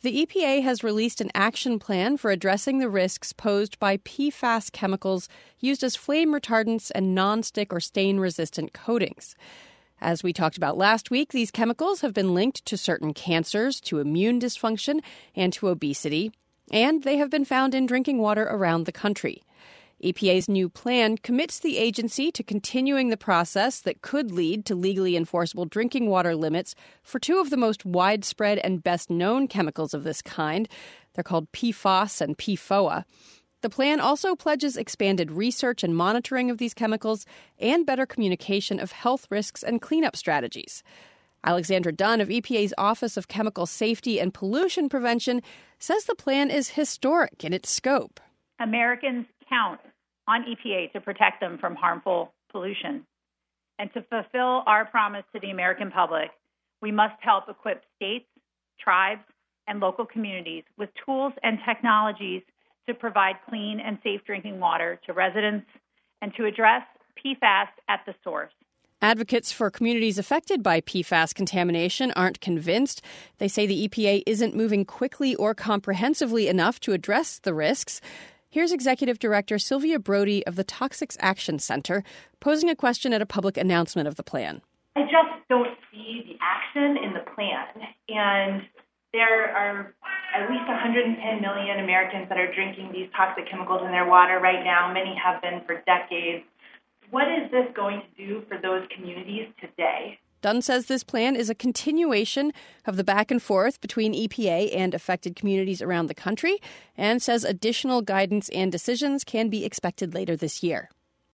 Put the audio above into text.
The EPA has released an action plan for addressing the risks posed by PFAS chemicals used as flame retardants and non-stick or stain-resistant coatings. As we talked about last week, these chemicals have been linked to certain cancers, to immune dysfunction, and to obesity, and they have been found in drinking water around the country. EPA's new plan commits the agency to continuing the process that could lead to legally enforceable drinking water limits for two of the most widespread and best-known chemicals of this kind. They're called PFOS and PFOA. The plan also pledges expanded research and monitoring of these chemicals and better communication of health risks and cleanup strategies. Alexandra Dunn of EPA's Office of Chemical Safety and Pollution Prevention says the plan is historic in its scope. Americans count on EPA to protect them from harmful pollution. And to fulfill our promise to the American public, we must help equip states, tribes, and local communities with tools and technologies to provide clean and safe drinking water to residents and to address PFAS at the source. Advocates for communities affected by PFAS contamination aren't convinced. They say the EPA isn't moving quickly or comprehensively enough to address the risks. Here's Executive Director Sylvia Brody of the Toxics Action Center posing a question at a public announcement of the plan. I just don't see the action in the plan. And there are at least 110 million Americans that are drinking these toxic chemicals in their water right now. Many have been for decades. What is this going to do for those communities today? Dunn says this plan is a continuation of the back and forth between EPA and affected communities around the country and says additional guidance and decisions can be expected later this year.